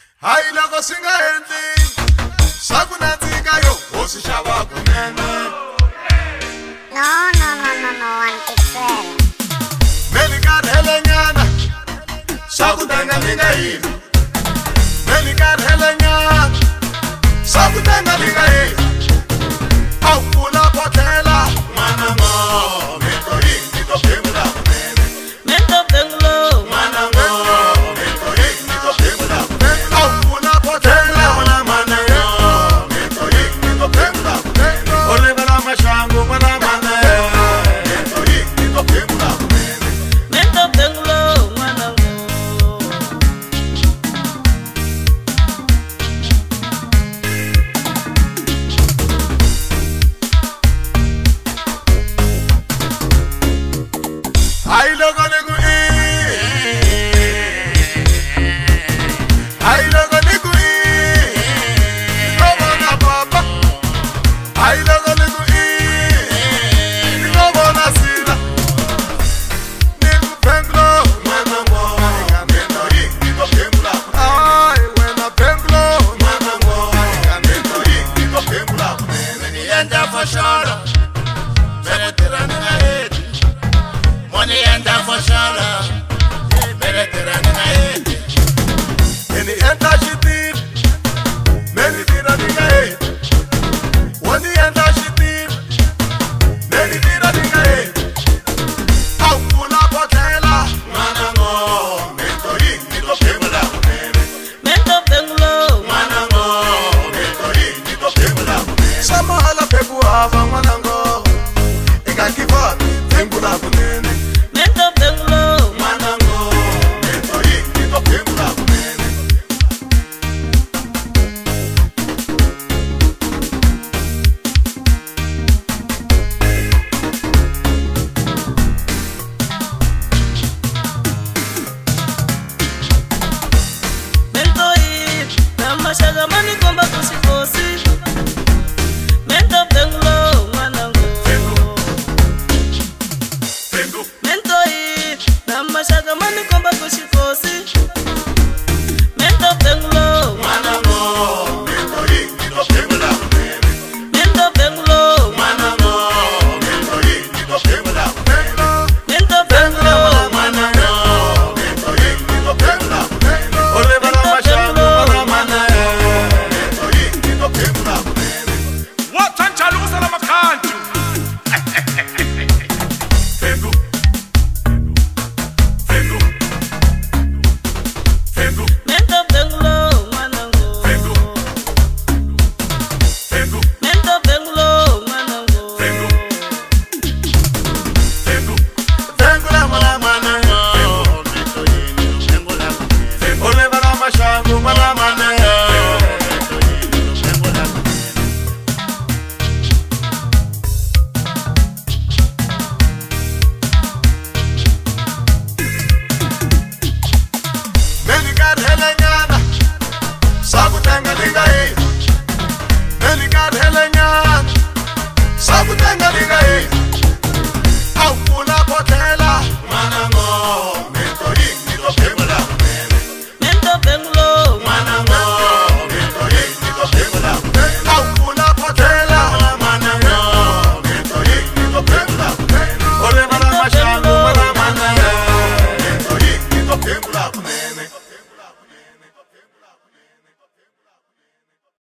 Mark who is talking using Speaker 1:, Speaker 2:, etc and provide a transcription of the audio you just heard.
Speaker 1: Hai loko singa endli sakunandzika yo hosi xava kunene.
Speaker 2: No, antikwela.
Speaker 1: Meli karhele nyana sakutenga linga hina. Meli karhele nyana sakutenga linga hina. Au pula potela mana mo mento hindi to pemula kunene.
Speaker 3: Mento pengulo
Speaker 1: Mana mo mento hindi to pemula kunene. Au pula potela mana yo mento hindi to pemula kunene. Olevera mashango mana mento hindi to pemula kunene.
Speaker 3: Mento pengulo manango
Speaker 1: Hai logo niku hai logo niku logo na papa. Hai logo niku logo na sila. Niku penglo mana mo mento hindi to pemula. Ai wena penglo mana mo mento hindi to pemula. Ni enda fashara mere tirani na hedi. Money enda fashara mere tirani na hedi. Ni enda shitir mere tirani na hedi. Money enda shitir mere tirani na hedi. Au pula potela mana mo mento hindi to pemula kunene.
Speaker 3: Mento pengulo
Speaker 1: Mana mo mento hindi to pemula kunene. Samahala peku hava manango ikakiva pemula kunene.
Speaker 3: Mento pengulo
Speaker 1: Manango mento hindi to pemula kunene.
Speaker 3: Mento i namashaga mani komba kusikosi. Mento pengulo manango
Speaker 1: Pengu
Speaker 3: Mento i namashaga mani komba kusikosi. Mento pengulo
Speaker 1: manango mento hindi to pemula kunene.
Speaker 3: Mento pengulo
Speaker 1: Manango mento hindi to pemula kunene.
Speaker 3: Mento pengulo
Speaker 1: Manango mento hindi to pemula kunene. Olevera mashango mana mento hindi to pemula kunene.
Speaker 4: Watanjalo kusala makhanju.
Speaker 1: Pengu Pengu Pengu
Speaker 3: Mento pengulo manango
Speaker 1: Pengu Pengu
Speaker 3: Mento pengulo manango
Speaker 1: Pengu Pengu Pengu la mala mana mento hindi to pemula kunene. Olevera mashango mana mento hindi to pemula kunene. Meli karhele nyana sakutenga linga hina. Meli karhele nyana sakutenga linga hina. Au pula potela mana mo